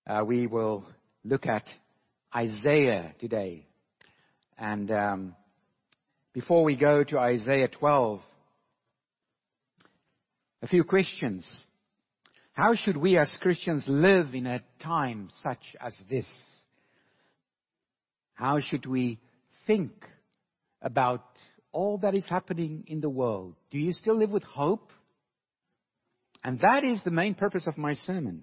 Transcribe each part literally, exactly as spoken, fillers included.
Uh, we will look at Isaiah today. And um, before we go to Isaiah twelve, a few questions. How should we as Christians live in a time such as this? How should we think about all that is happening in the world? Do you still live with hope? And that is the main purpose of my sermon.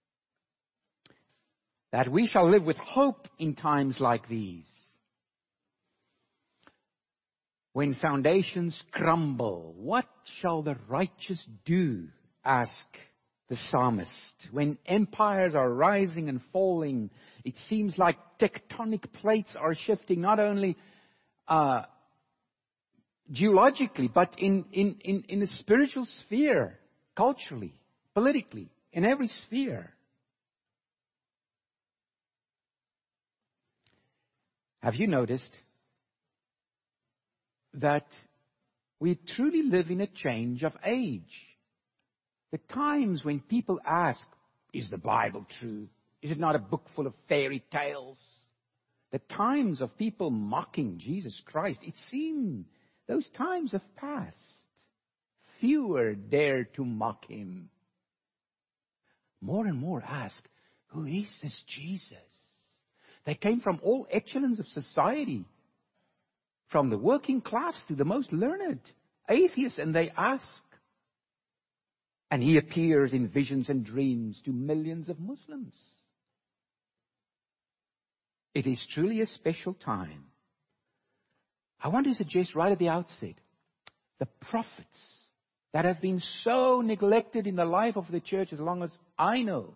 That we shall live with hope in times like these. When foundations crumble, what shall the righteous do? Ask the psalmist. When empires are rising and falling, it seems like tectonic plates are shifting, not only uh, geologically, but in, in, in, in the spiritual sphere, culturally, politically, in every sphere. Have you noticed that we truly live in a change of age? The times when people ask, is the Bible true? Is it not a book full of fairy tales? The times of people mocking Jesus Christ, it seems those times have passed. Fewer dare to mock him. More and more ask, who is this Jesus? They came from all echelons of society, from the working class to the most learned atheists, and they ask. And he appears in visions and dreams to millions of Muslims. It is truly a special time. I want to suggest right at the outset, the prophets that have been so neglected in the life of the church as long as I know,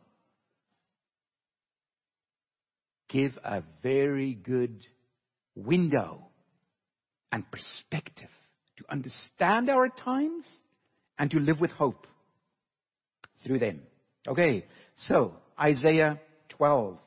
give a very good window and perspective to understand our times and to live with hope through them. Okay, so Isaiah twelve.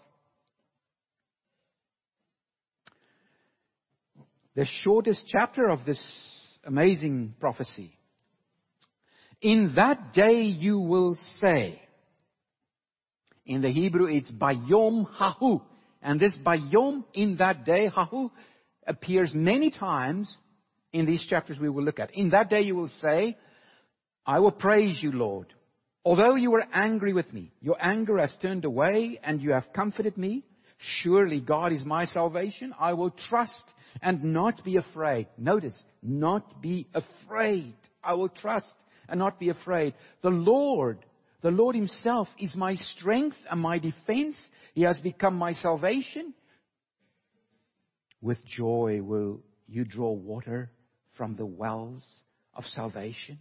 The shortest chapter of this amazing prophecy. In that day you will say, in the Hebrew it's Bayom Hahu. And this Bayom, in that day, Hahu, appears many times in these chapters we will look at. In that day you will say, I will praise you, Lord. Although you were angry with me, your anger has turned away and you have comforted me. Surely God is my salvation. I will trust and not be afraid. Notice, not be afraid. I will trust and not be afraid. The Lord, the Lord himself is my strength and my defense. He has become my salvation. With joy will you draw water from the wells of salvation.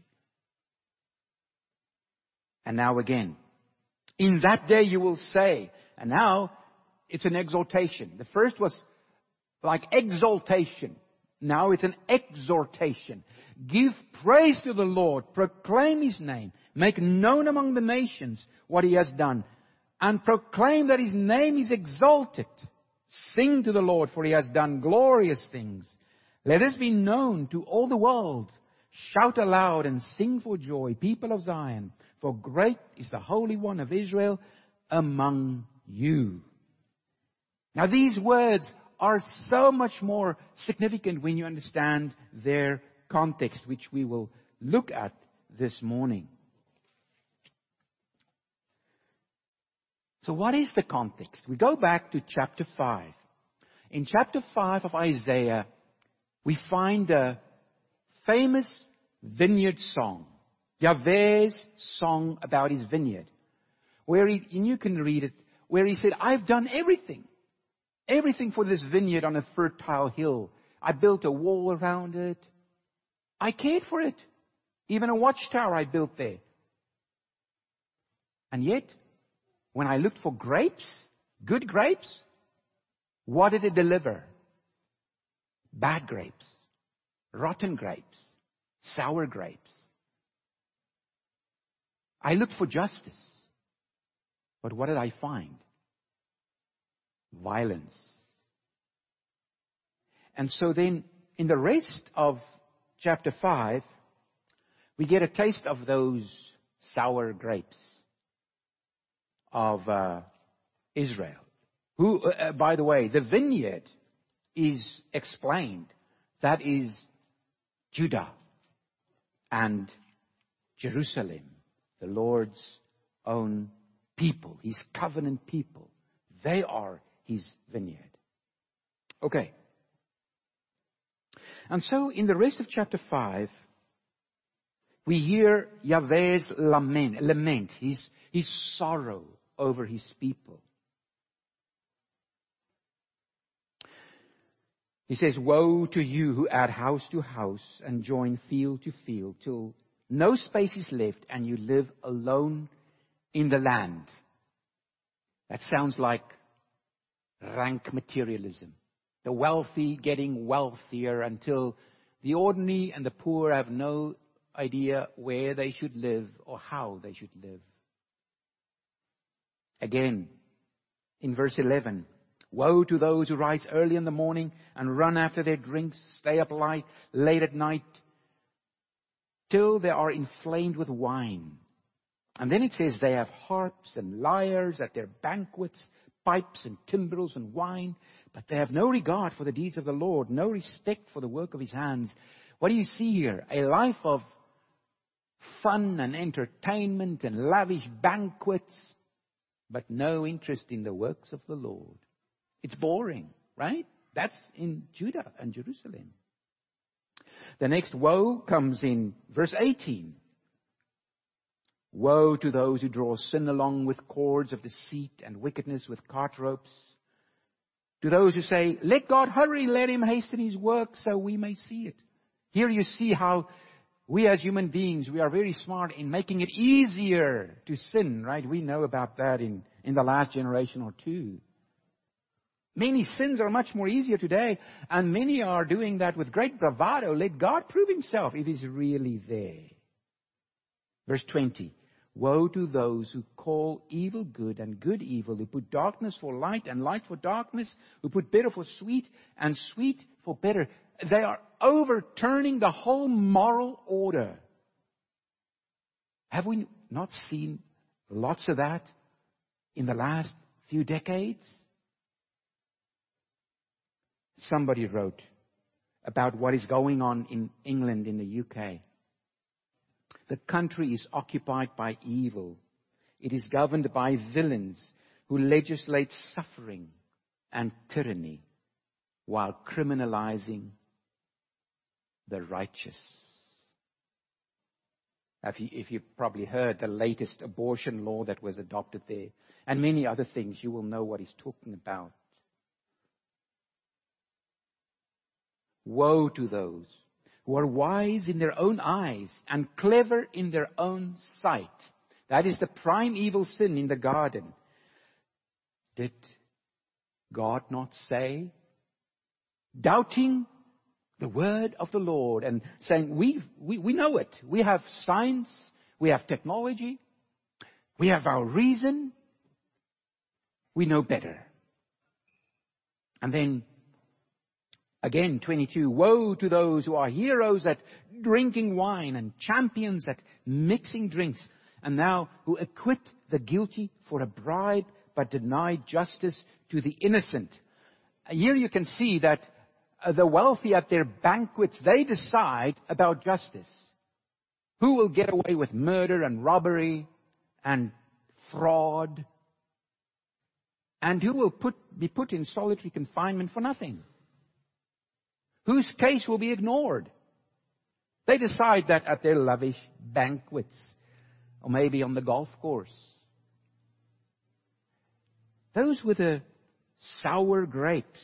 And now again, in that day you will say, and now it's an exhortation. The first was like exaltation. Now it's an exhortation. Give praise to the Lord. Proclaim his name. Make known among the nations what he has done. And proclaim that his name is exalted. Sing to the Lord, for he has done glorious things. Let this be known to all the world. Shout aloud and sing for joy, people of Zion. For great is the Holy One of Israel among you. Now these words are so much more significant when you understand their context, which we will look at this morning. So what is the context? We go back to chapter five. In chapter five of Isaiah, we find a famous vineyard song. Yahweh's song about his vineyard. Where he, and you can read it, where he said, I've done everything. Everything for this vineyard on a fertile hill. I built a wall around it. I cared for it. Even a watchtower I built there. And yet, when I looked for grapes, good grapes, what did it deliver? Bad grapes. Rotten grapes. Sour grapes. I looked for justice. But what did I find? Violence. And so then, in the rest of chapter five, we get a taste of those sour grapes of uh, Israel. Who, uh, by the way, the vineyard is explained. That is Judah and Jerusalem, the Lord's own people, His covenant people. They are His vineyard. Okay. And so in the rest of chapter five, we hear Yahweh's lament, lament his, his sorrow over His people. He says, "Woe to you who add house to house and join field to field, till no space is left and you live alone in the land." That sounds like rank materialism. The wealthy getting wealthier until the ordinary and the poor have no idea where they should live or how they should live. Again, in verse eleven, "Woe to those who rise early in the morning and run after their drinks, stay up late, late at night, till they are inflamed with wine." And then it says they have harps and lyres at their banquets, pipes and timbrels and wine, but they have no regard for the deeds of the Lord, no respect for the work of His hands. What do you see here? A life of fun and entertainment and lavish banquets, but no interest in the works of the Lord. It's boring, right? That's in Judah and Jerusalem. The next woe comes in verse eighteen. "Woe to those who draw sin along with cords of deceit and wickedness with cart ropes. To those who say, 'Let God hurry, let Him hasten His work so we may see it.'" Here you see how we as human beings, we are very smart in making it easier to sin, right? We know about that in, in the last generation or two. Many sins are much more easier today, and many are doing that with great bravado. Let God prove Himself if He's really there. Verse twenty. "Woe to those who call evil good and good evil, who put darkness for light and light for darkness, who put bitter for sweet and sweet for bitter." They are overturning the whole moral order. Have we not seen lots of that in the last few decades? Somebody wrote about what is going on in England, in the U K. "The country is occupied by evil. It is governed by villains who legislate suffering and tyranny while criminalizing the righteous." If, you, if you've probably heard the latest abortion law that was adopted there, and many other things, you will know what he's talking about. Woe to those who are wise in their own eyes and clever in their own sight. That is the prime evil sin in the garden. Did God not say? Doubting the word of the Lord and saying, we, we, we know it. We have science. We have technology. We have our reason. We know better. And then, again, twenty-two, "Woe to those who are heroes at drinking wine and champions at mixing drinks, and now who acquit the guilty for a bribe but deny justice to the innocent." Here you can see that the wealthy at their banquets, they decide about justice. Who will get away with murder and robbery and fraud? And who will put, be put in solitary confinement for nothing? Whose case will be ignored? They decide that at their lavish banquets, or maybe on the golf course. Those were the sour grapes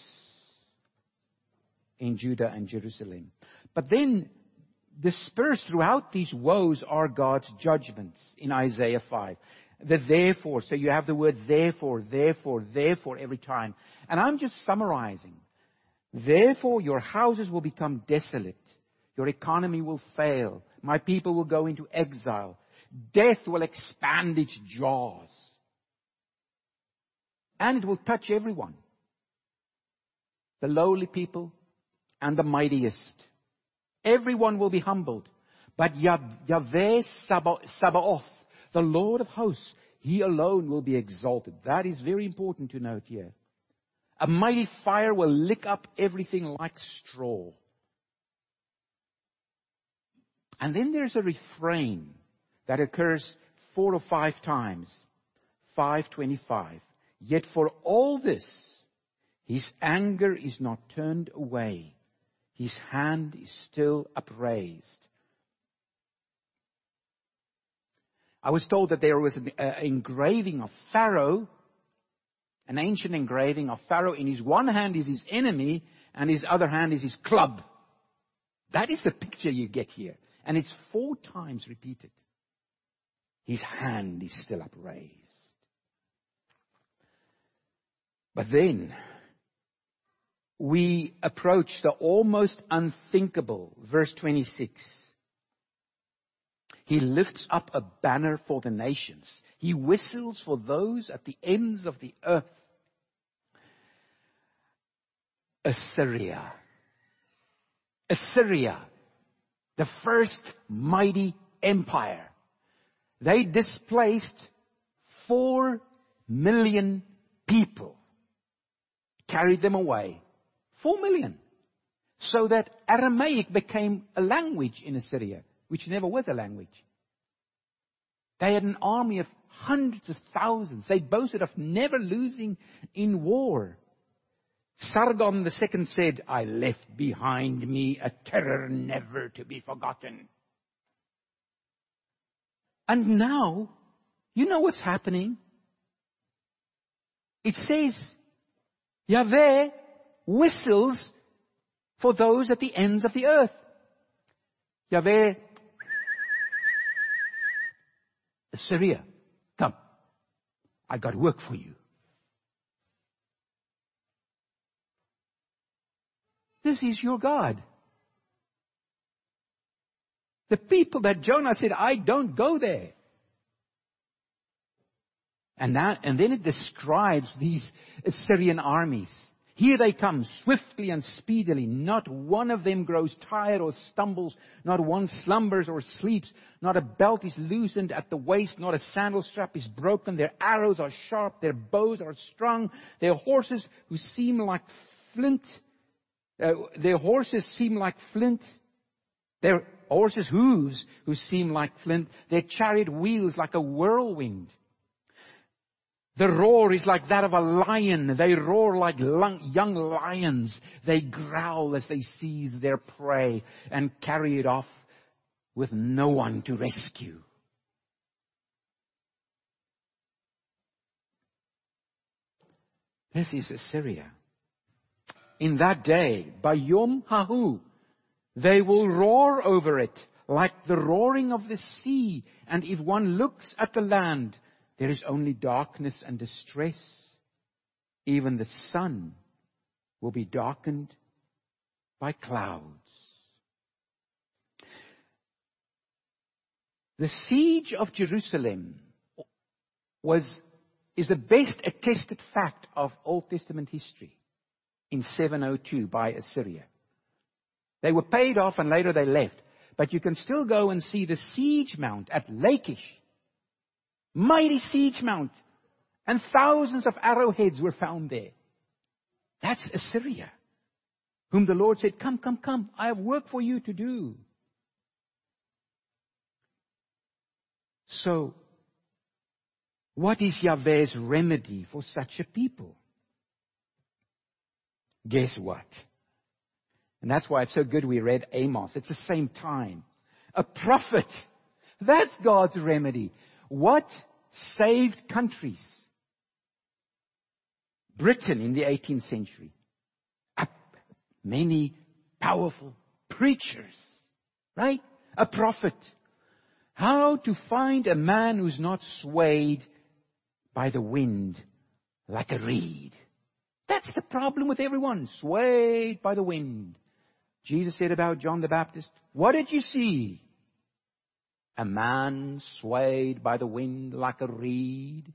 in Judah and Jerusalem. But then, dispersed throughout these woes are God's judgments in Isaiah five. The therefore, so you have the word therefore, therefore, therefore every time. And I'm just summarizing. Therefore, your houses will become desolate. Your economy will fail. My people will go into exile. Death will expand its jaws. And it will touch everyone. The lowly people and the mightiest. Everyone will be humbled. But Yahweh Sabaoth, the Lord of hosts, He alone will be exalted. That is very important to note here. A mighty fire will lick up everything like straw. And then there's a refrain that occurs four or five times. five twenty-five. Yet for all this, his anger is not turned away. His hand is still upraised. I was told that there was an uh, engraving of Pharaoh, an ancient engraving of Pharaoh. In his one hand is his enemy, and his other hand is his club. That is the picture you get here. And it's four times repeated. His hand is still upraised. But then, we approach the almost unthinkable. Verse twenty-six. He lifts up a banner for the nations. He whistles for those at the ends of the earth. Assyria. Assyria. The first mighty empire. They displaced four million people. Carried them away. Four million. So that Aramaic became a language in Assyria, which never was a language. They had an army of hundreds of thousands. They boasted of never losing in war. Sargon the second said, I left behind me a terror never to be forgotten. And now, you know what's happening? It says, Yahweh whistles for those at the ends of the earth. Yahweh, Assyria, come. I got work for you. This is your God. The people that Jonah said, I don't go there. And now, and then it describes these Assyrian armies. Here they come, swiftly and speedily. Not one of them grows tired or stumbles. Not one slumbers or sleeps. Not a belt is loosened at the waist. Not a sandal strap is broken. Their arrows are sharp. Their bows are strung. Their horses who seem like flint. Uh, their horses seem like flint. Their horses' hooves who seem like flint. Their chariot wheels like a whirlwind. The roar is like that of a lion. They roar like young lions. They growl as they seize their prey and carry it off with no one to rescue. This is Assyria. In that day, by Yom Hahu, they will roar over it like the roaring of the sea. And if one looks at the land, there is only darkness and distress. Even the sun will be darkened by clouds. The siege of Jerusalem was, is the best attested fact of Old Testament history in seven oh two by Assyria. They were paid off and later they left. But you can still go and see the siege mount at Lachish. Mighty siege mount. And thousands of arrowheads were found there. That's Assyria. Whom the Lord said, come, come, come. I have work for you to do. So, what is Yahweh's remedy for such a people? Guess what? And that's why it's so good we read Amos. It's the same time. A prophet. That's God's remedy. What saved countries? Britain in the eighteenth century. Many powerful preachers. Right? A prophet. How to find a man who's not swayed by the wind like a reed. That's the problem with everyone. Swayed by the wind. Jesus said about John the Baptist, what did you see? A man swayed by the wind like a reed.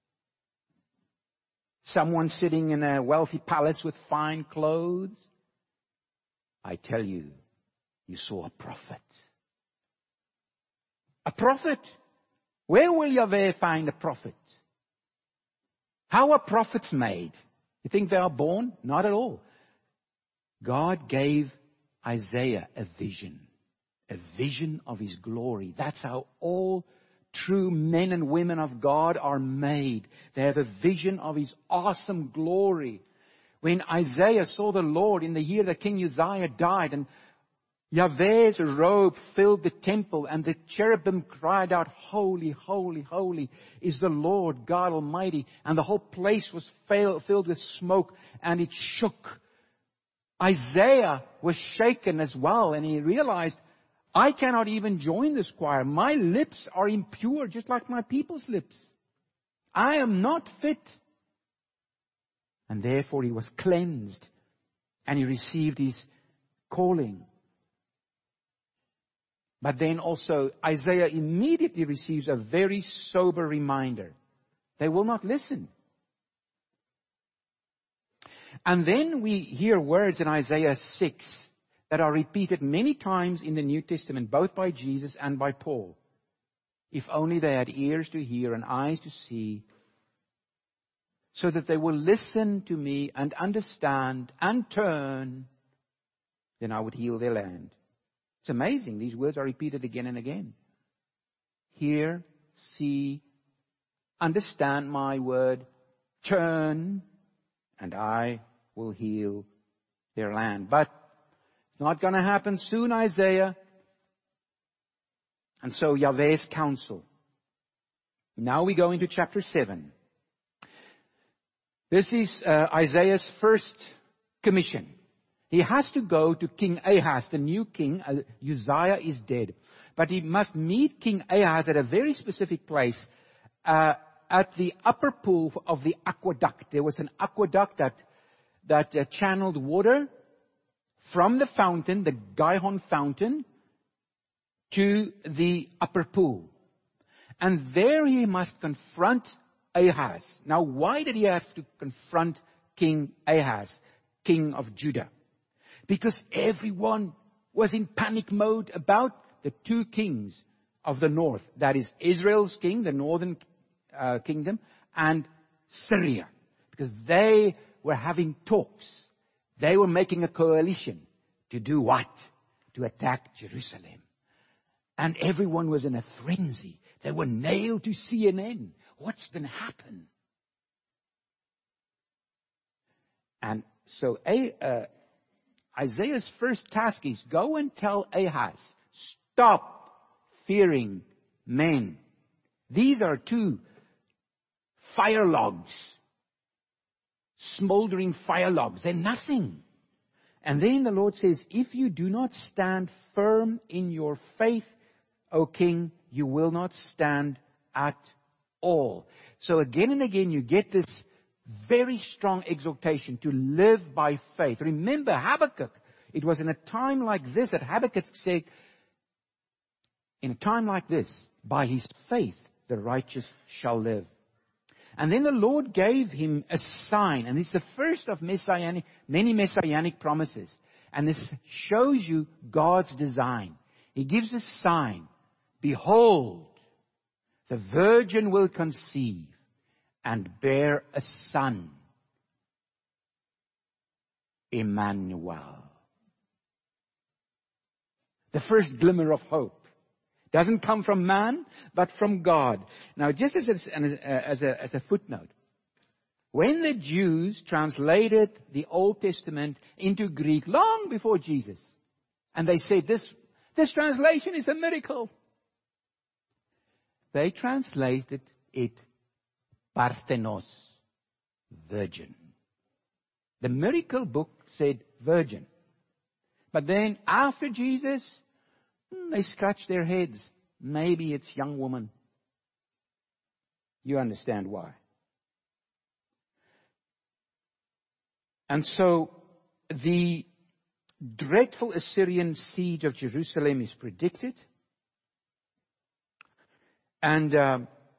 Someone sitting in a wealthy palace with fine clothes. I tell you, you saw a prophet. A prophet. Where will Yahweh find a prophet? How are prophets made? You think they are born? Not at all. God gave Isaiah a vision. A vision of His glory. That's how all true men and women of God are made. They have a vision of His awesome glory. When Isaiah saw the Lord in the year that King Uzziah died, and Yahweh's robe filled the temple, and the cherubim cried out, "Holy, holy, holy is the Lord God Almighty." And the whole place was filled with smoke, and it shook. Isaiah was shaken as well, and he realized, I cannot even join this choir. My lips are impure, just like my people's lips. I am not fit. And therefore he was cleansed, and he received his calling. But then also Isaiah immediately receives a very sober reminder. They will not listen. And then we hear words in Isaiah six that are repeated many times in the New Testament, both by Jesus and by Paul. If only they had ears to hear and eyes to see, so that they will listen to me and understand and turn, then I would heal their land. It's amazing. These words are repeated again and again. Hear, see, understand my word, turn, and I will heal their land. But it's not going to happen soon, Isaiah. And so Yahweh's counsel. Now we go into chapter seven. This is uh, Isaiah's first commission. He has to go to King Ahaz, the new king. Uh, Uzziah is dead. But he must meet King Ahaz at a very specific place, uh, at the upper pool of the aqueduct. There was an aqueduct that, that uh, channeled water from the fountain, the Gihon fountain, to the upper pool. And there he must confront Ahaz. Now, why did he have to confront King Ahaz, king of Judah? Because everyone was in panic mode about the two kings of the north. That is Israel's king, the northern uh, kingdom, and Syria. Because they were having talks. They were making a coalition to do what? To attack Jerusalem. And everyone was in a frenzy. They were nailed to C N N. What's going to happen? And so uh, Isaiah's first task is go and tell Ahaz, stop fearing men. These are two fire logs, smoldering fire logs. They're nothing. And then the Lord says, if you do not stand firm in your faith, O king, you will not stand at all. So again and again you get this very strong exhortation to live by faith. Remember Habakkuk. It was in a time like this that Habakkuk said, in a time like this, by his faith the righteous shall live. And then the Lord gave him a sign, and it's the first of messianic, many messianic promises. And this shows you God's design. He gives a sign. Behold, the virgin will conceive and bear a son, Emmanuel. The first glimmer of hope. Doesn't come from man, but from God. Now, just as a, as a, as a footnote, when the Jews translated the Old Testament into Greek long before Jesus, and they said this, this translation is a miracle, they translated it Parthenos, virgin. The miracle book said virgin. But then after Jesus, they scratched their heads. Maybe it's young woman. You understand why. And so the dreadful Assyrian siege of Jerusalem is predicted. And uh,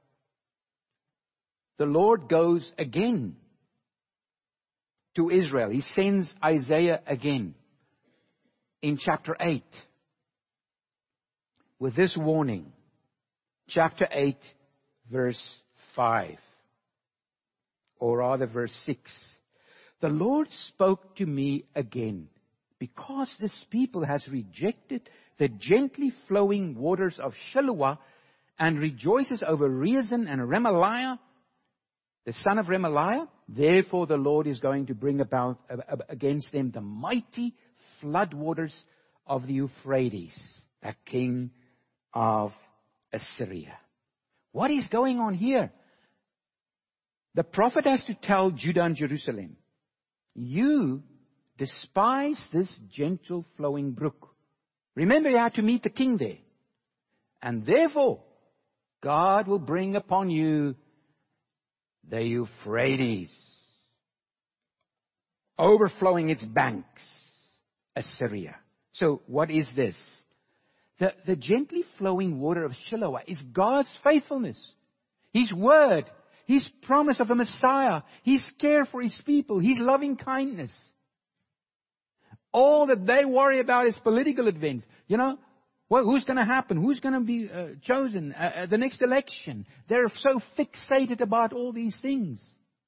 the Lord goes again to Israel. He sends Isaiah again in chapter eight with this warning. Chapter eight, verse five. Or rather, verse six. The Lord spoke to me again, because this people has rejected the gently flowing waters of Shiloah and rejoices over Rezin and Remaliah, the son of Remaliah. Therefore the Lord is going to bring about uh, against them the mighty floodwaters of the Euphrates, the king of Assyria. What is going on here? The prophet has to tell Judah and Jerusalem, you despise this gentle flowing brook. Remember, you had to meet the king there. And therefore, God will bring upon you the Euphrates, overflowing its banks, Assyria. So what is this? The, the gently flowing water of Shiloah is God's faithfulness, His word, His promise of a Messiah, His care for His people, His loving kindness. All that they worry about is political events. You know, well, who's going to happen? Who's going to be uh, chosen? Uh, uh, the next election. They're so fixated about all these things.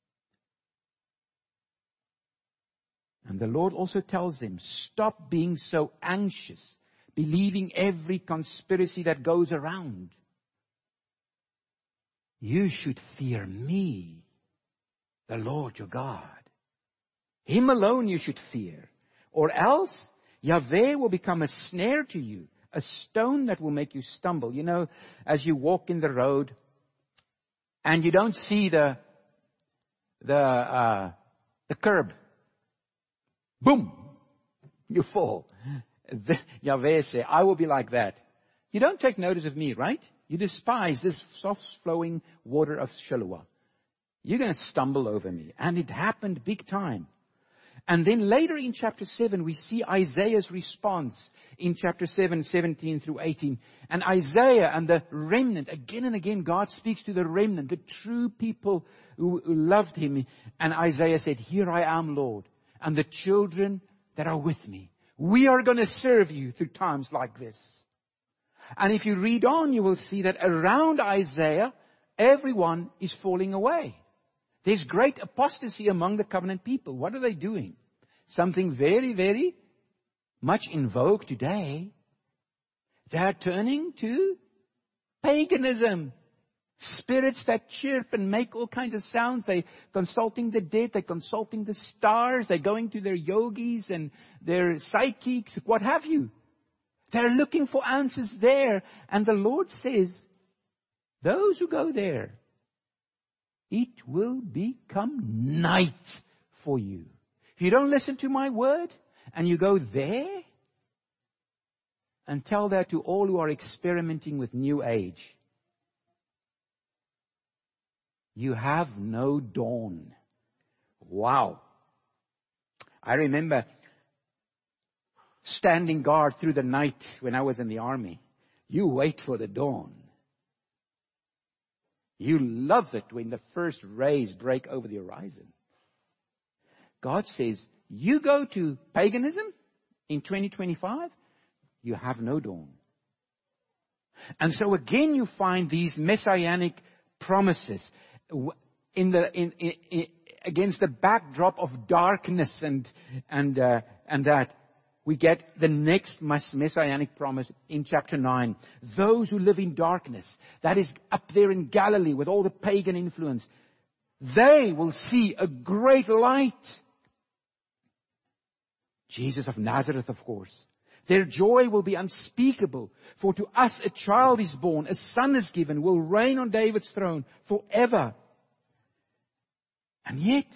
And the Lord also tells them, stop being so anxious, believing every conspiracy that goes around. You should fear me, the Lord your God. Him alone you should fear. Or else, Yahweh will become a snare to you, a stone that will make you stumble. You know, as you walk in the road and you don't see the the uh, the curb, boom, you fall. The, Yahweh says, I will be like that. You don't take notice of me, right? You despise this soft-flowing water of Shiloah. You're going to stumble over me. And it happened big time. And then later in chapter seven, we see Isaiah's response in chapter seven, seventeen through eighteen. And Isaiah and the remnant, again and again, God speaks to the remnant, the true people who, who loved Him. And Isaiah said, here I am, Lord, and the children that are with me. We are going to serve you through times like this. And if you read on, you will see that around Isaiah, everyone is falling away. There's great apostasy among the covenant people. What are they doing? Something very, very much in vogue today. They're turning to paganism. Spirits that chirp and make all kinds of sounds. They're consulting the dead. They're consulting the stars. They're going to their yogis and their psychics, what have you. They're looking for answers there. And the Lord says, those who go there, it will become night for you. If you don't listen to my word and you go there and tell that to all who are experimenting with New Age, you have no dawn. Wow. I remember standing guard through the night when I was in the army. You wait for the dawn. You love it when the first rays break over the horizon. God says, you go to paganism in twenty twenty-five, you have no dawn. And so again you find these messianic promises in the in, in, in against the backdrop of darkness and and uh, and that. We get the next messianic promise in chapter nine. Those who live in darkness, that is up there in Galilee with all the pagan influence, they will see a great light. Jesus of Nazareth, of course. Their joy will be unspeakable. For to us a child is born, a son is given, will reign on David's throne forever. And yet,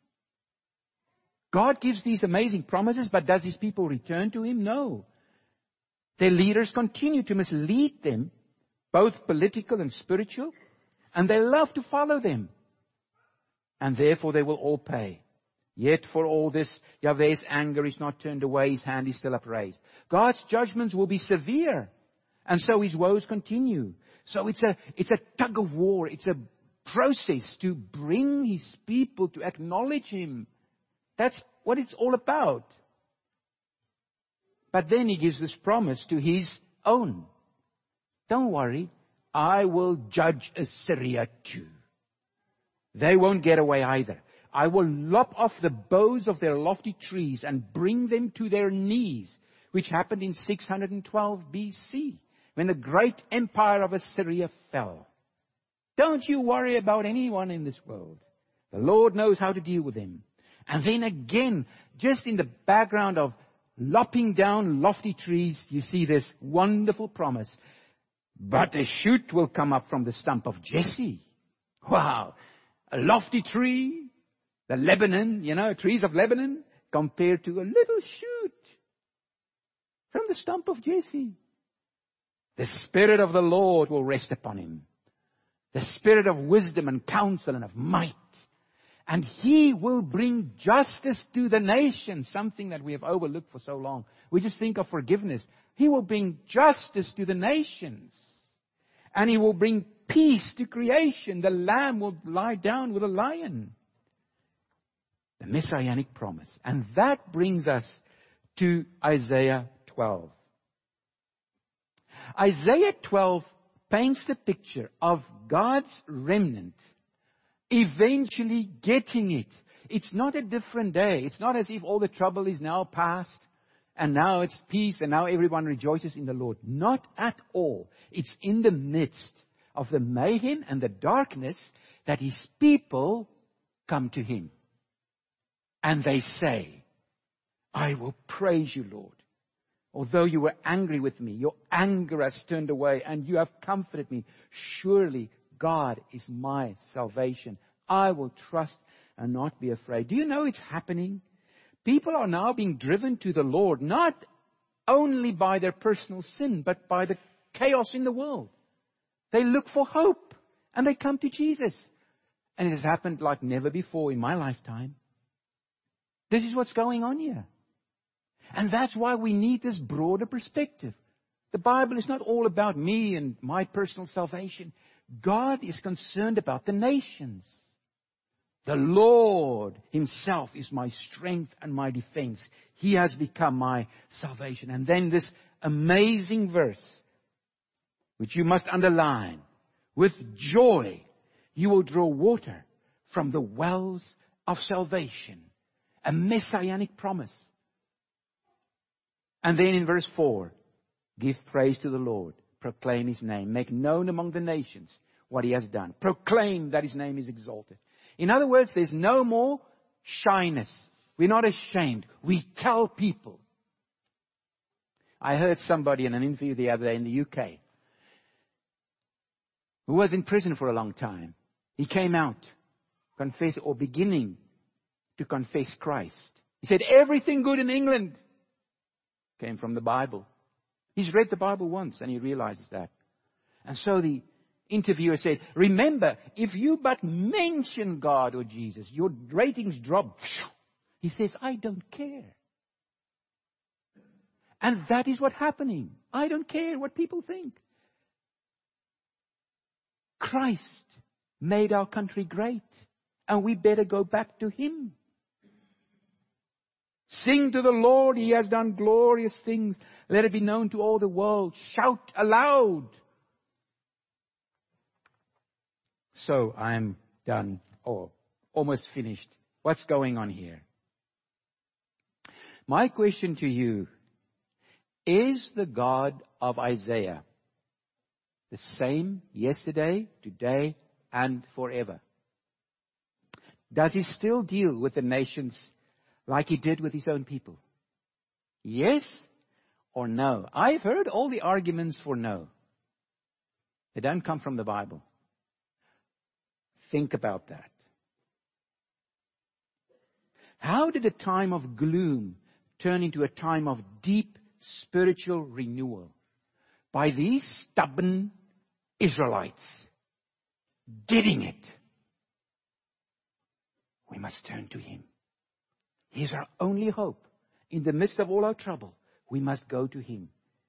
God gives these amazing promises, but does His people return to Him? No. Their leaders continue to mislead them, both political and spiritual, and they love to follow them. And therefore they will all pay. Yet for all this, Yahweh's anger is not turned away, His hand is still upraised. God's judgments will be severe, and so His woes continue. So it's a, it's a tug of war, it's a process to bring His people to acknowledge Him. That's what it's all about. But then He gives this promise to His own. Don't worry, I will judge Assyria too. They won't get away either. I will lop off the boughs of their lofty trees and bring them to their knees, which happened in six hundred twelve B C, when the great empire of Assyria fell. Don't you worry about anyone in this world. The Lord knows how to deal with them. And then again, just in the background of lopping down lofty trees, you see this wonderful promise. But a shoot will come up from the stump of Jesse. Wow! A lofty tree, the Lebanon, you know, trees of Lebanon, compared to a little shoot from the stump of Jesse. The Spirit of the Lord will rest upon him. The Spirit of wisdom and counsel and of might. And He will bring justice to the nations, something that we have overlooked for so long. We just think of forgiveness. He will bring justice to the nations. And He will bring peace to creation. The lamb will lie down with a lion. The messianic promise. And that brings us to Isaiah twelve. Isaiah twelve paints the picture of God's remnant eventually getting it. It's not a different day. It's not as if all the trouble is now past and now it's peace and now everyone rejoices in the Lord. Not at all. It's in the midst of the mayhem and the darkness that His people come to Him. And they say, I will praise you, Lord. Although you were angry with me, your anger has turned away and you have comforted me. Surely God is my salvation. I will trust and not be afraid. Do you know it's happening? People are now being driven to the Lord, not only by their personal sin, but by the chaos in the world. They look for hope and they come to Jesus. And it has happened like never before in my lifetime. This is what's going on here. And that's why we need this broader perspective. The Bible is not all about me and my personal salvation. God is concerned about the nations. The Lord Himself is my strength and my defense. He has become my salvation. And then this amazing verse, which you must underline. With joy, you will draw water from the wells of salvation. A messianic promise. And then in verse four, give praise to the Lord. Proclaim His name. Make known among the nations what He has done. Proclaim that His name is exalted. In other words, there's no more shyness. We're not ashamed. We tell people. I heard somebody in an interview the other day in the U K who was in prison for a long time. He came out, confess or beginning to confess Christ. He said, everything good in England came from the Bible. He's read the Bible once and he realizes that. And so the interviewer said, remember, if you but mention God or Jesus, your ratings drop. He says, I don't care. And that is what's happening. I don't care what people think. Christ made our country great. And we better go back to Him. Sing to the Lord, He has done glorious things. Let it be known to all the world. Shout aloud. So I'm done, or almost finished. What's going on here? My question to you, is the God of Isaiah the same yesterday, today, and forever? Does He still deal with the nations like He did with His own people? Yes or no? I've heard all the arguments for no. They don't come from the Bible. Think about that. How did a time of gloom turn into a time of deep spiritual renewal? By these stubborn Israelites getting it. We must turn to Him. He is our only hope. In the midst of all our trouble, we must go to Him.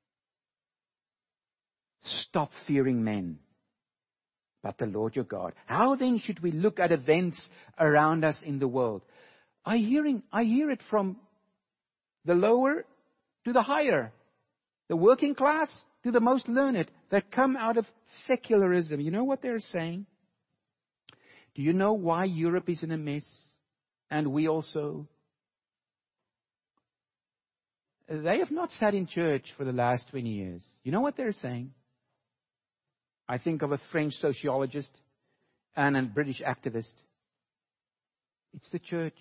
Stop fearing men, but the Lord your God. How then should we look at events around us in the world? I hearing, I hear it from the lower to the higher, the working class to the most learned, that come out of secularism. You know what they're saying? Do you know why Europe is in a mess? And we also? They have not sat in church for the last twenty years. You know what they're saying? I think of a French sociologist and a British activist. It's the church.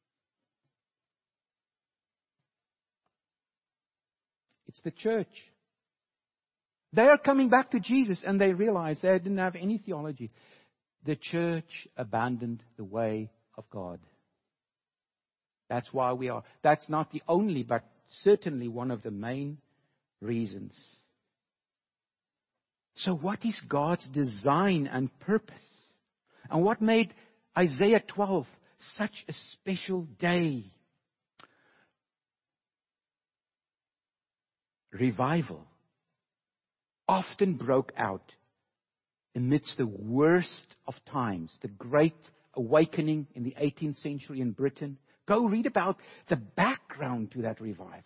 It's the church. They are coming back to Jesus and they realize they didn't have any theology. The church abandoned the way of God. That's why we are. That's not the only, but certainly one of the main reasons. So what is God's design and purpose? And what made Isaiah twelve such a special day? Revival often broke out amidst the worst of times. The Great Awakening in the eighteenth century in Britain. Go read about the background to that revival.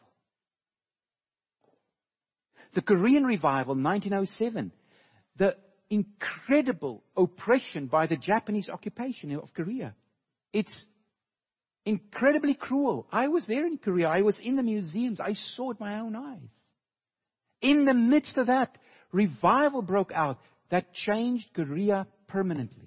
The Korean revival, nineteen oh seven. The incredible oppression by the Japanese occupation of Korea. It's incredibly cruel. I was there in Korea. I was in the museums. I saw it with my own eyes. In the midst of that, revival broke out that changed Korea permanently.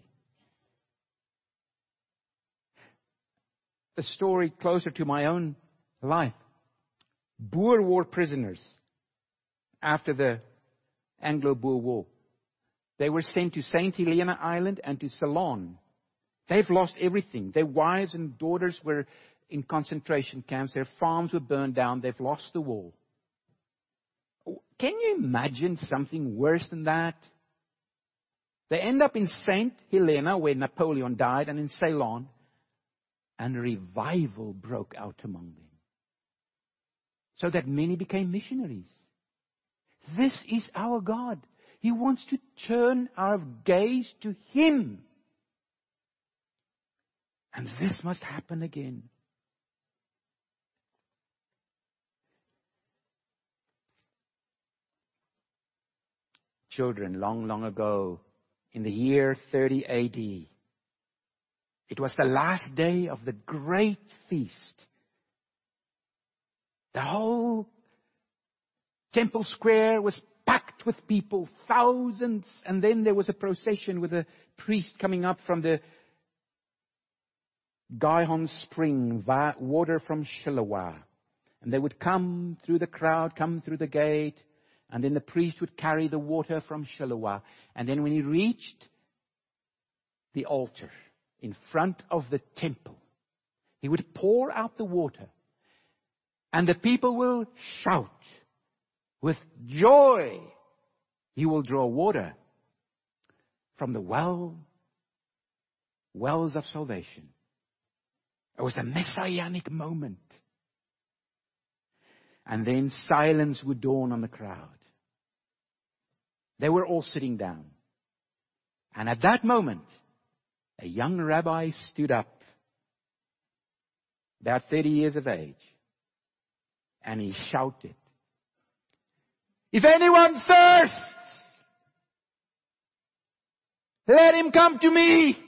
A story closer to my own life. Boer War prisoners after the Anglo-Boer War. They were sent to Saint Helena Island and to Ceylon. They've lost everything. Their wives and daughters were in concentration camps. Their farms were burned down. They've lost the war. Can you imagine something worse than that? They end up in Saint Helena, where Napoleon died, and in Ceylon. And revival broke out among them. So that many became missionaries. This is our God. He wants to turn our gaze to Him. And this must happen again. Children, long, long ago, in the year thirty A D, it was the last day of the great feast. The whole temple square was packed with people, thousands. And then there was a procession with a priest coming up from the Gihon spring, water from Shiloah. And they would come through the crowd, come through the gate. And then the priest would carry the water from Shiloah. And then when he reached the altar in front of the temple, he would pour out the water. And the people will shout with joy. He will draw water from the well, wells of salvation. It was a messianic moment. And then silence would dawn on the crowd. They were all sitting down. And at that moment, a young rabbi stood up, about thirty years of age, and he shouted, "If anyone thirsts, let him come to me."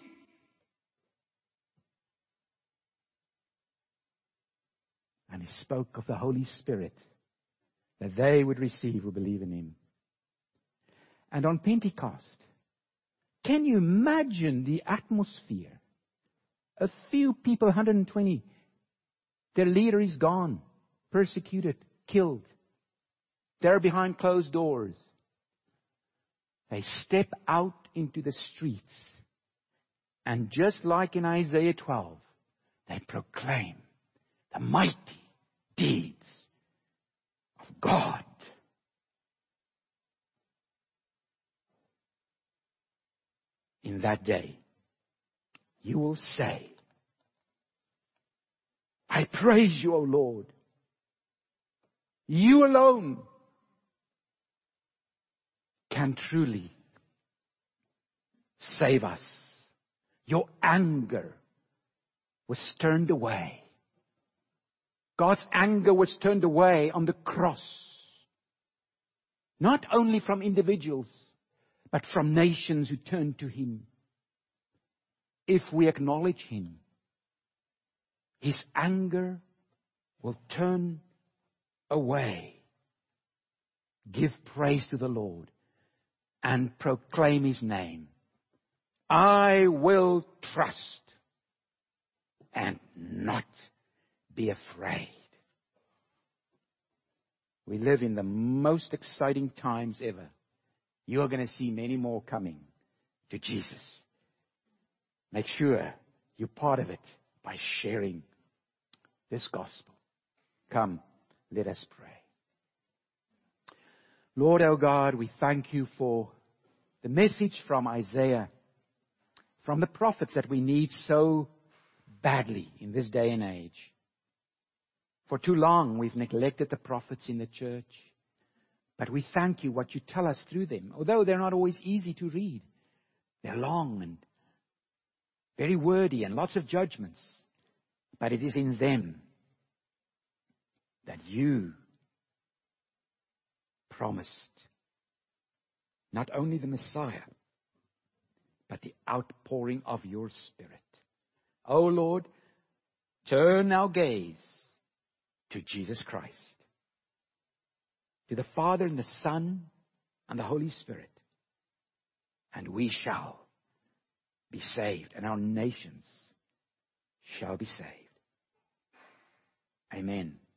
And he spoke of the Holy Spirit that they would receive who believe in Him. And on Pentecost, can you imagine the atmosphere? A few people, one hundred twenty, their leader is gone, persecuted, killed. They're behind closed doors. They step out into the streets. And just like in Isaiah twelve, they proclaim the mighty deeds of God. In that day, you will say, "I praise you, O Lord. You alone can truly save us. Your anger was turned away. God's anger was turned away on the cross. Not only from individuals, but from nations who turned to Him. if we acknowledge Him, His anger will turn away. Give praise to the Lord and proclaim His name. I will trust and not be afraid. We live in the most exciting times ever. You are going to see many more coming to Jesus. Make sure you're part of it by sharing this gospel. Come, let us pray. Lord our God, we thank You for the message from Isaiah, from the prophets that we need so badly in this day and age. For too long we've neglected the prophets in the church. But we thank You what You tell us through them. Although they're not always easy to read. They're long and very wordy and lots of judgments. But it is in them that You promised not only the Messiah, but the outpouring of Your Spirit. Oh Lord, turn our gaze to Jesus Christ, to the Father and the Son and the Holy Spirit, and we shall be saved, and our nations shall be saved. Amen.